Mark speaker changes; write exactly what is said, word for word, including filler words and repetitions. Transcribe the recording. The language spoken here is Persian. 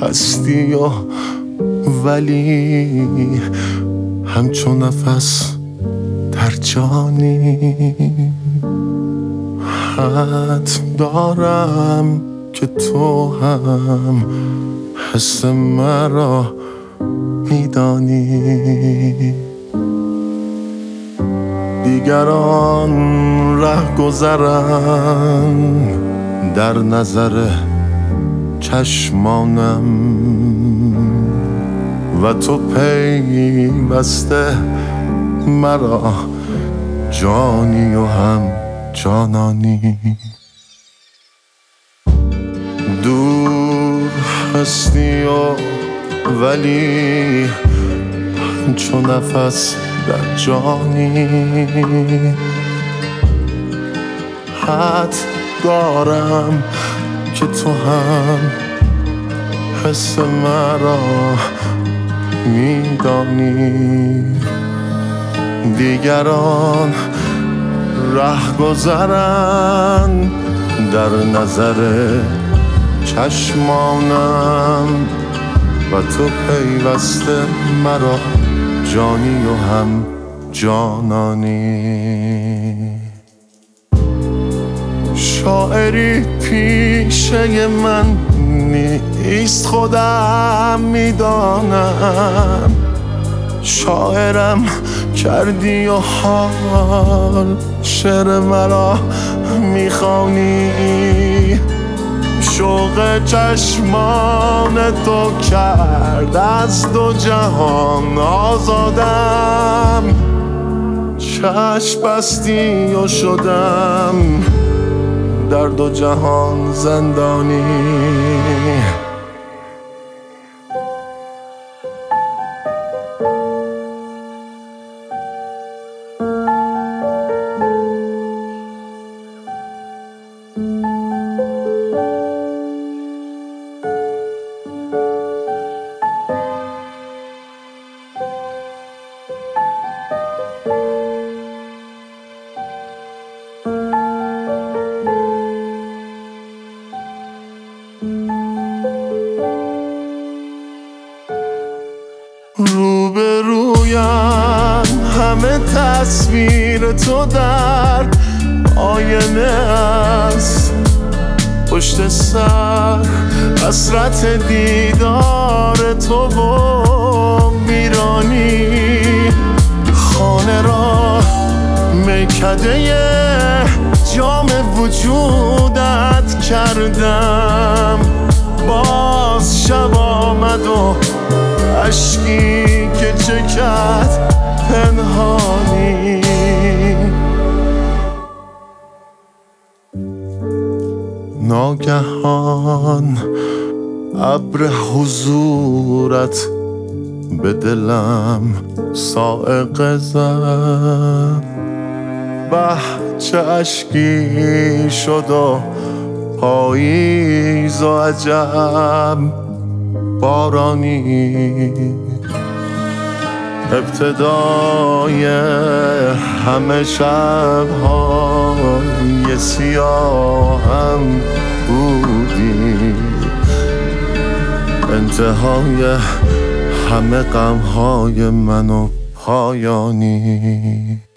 Speaker 1: هستی و ولی همچون نفس در جانی. حد دارم که تو هم حس مرا میدانی. دیگران ره گذرن در نظر چشمانم و تو پیوسته مرا جانی و هم جانانی. دور هستی و ولی همچون نفس در جانی. حد دارم که تو هم حس مرا میدانی. دیگران ره گذرن در نظر چشمانم و تو پیوسته مرا جانی و هم جانانی. شاعری پیشه من نیست خودم میدانم. شاعرم کردی و حال شعر مرا میخوانی. شوق چشمان تو کرد از دو جهان آزادم. چشم بستی و شدم در دو جهان زندانی. روبرویم همه تصویر تو در آینه است. پشت سر حسرت دیدار تو و ویرانی. خانه را میکده جام وجودت کردم. باز شب آمد و اشکی که چکد پنهانی. ناگهان ابر حضورت به دلم صاعقه زد. به چه اشکی شد و پاییز و عجب بارانی. ابتدای همه شب‌های سیاهم بودی. انتهای همه غم‌های من و پایانی.